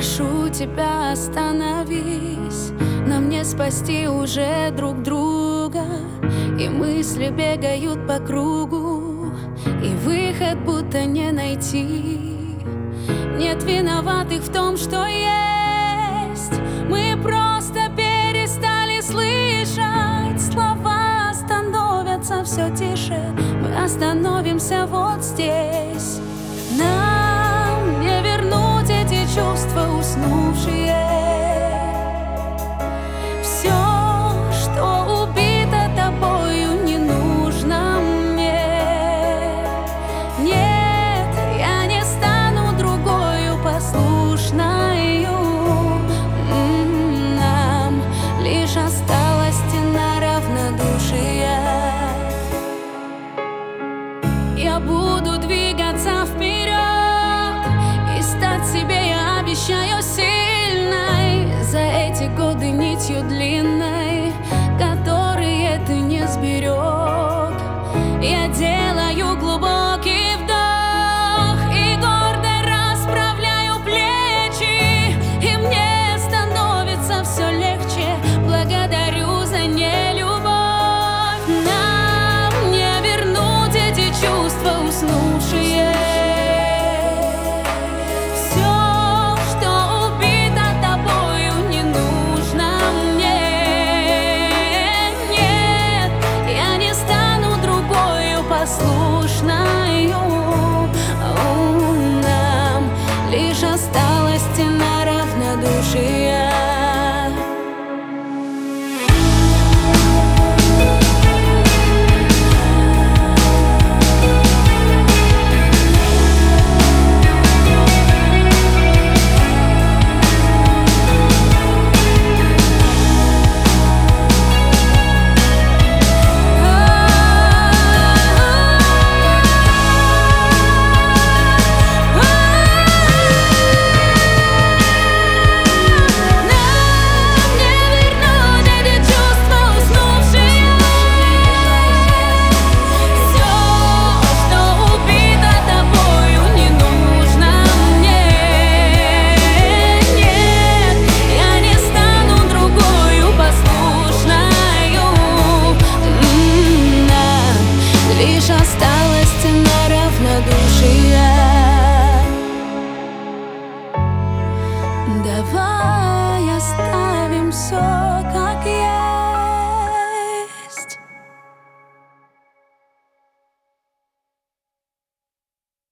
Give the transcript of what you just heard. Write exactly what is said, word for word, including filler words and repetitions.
прошу тебя, остановись. Нам не спасти уже друг друга, и мысли бегают по кругу, и выход будто не найти. Нет виноватых в том, что есть. Мы просто перестали слышать. Слова становятся все тише. Мы остановимся вот здесь. Нам не вернуть эти чувства уснувшие. Все, что убито тобою, не нужно мне. Нет, я не стану другою послушною. Нам лишь осталась стена равнодушия. Я буду двигаться вперед и стать себе, я обещаю, сильной. За эти годы нитью длинной, которые ты не сберег, я делаю глубокий вдох и гордо расправляю плечи, и мне становится все легче. Благодарю за нелюбовь. Нам не вернуть эти чувства уснувшие.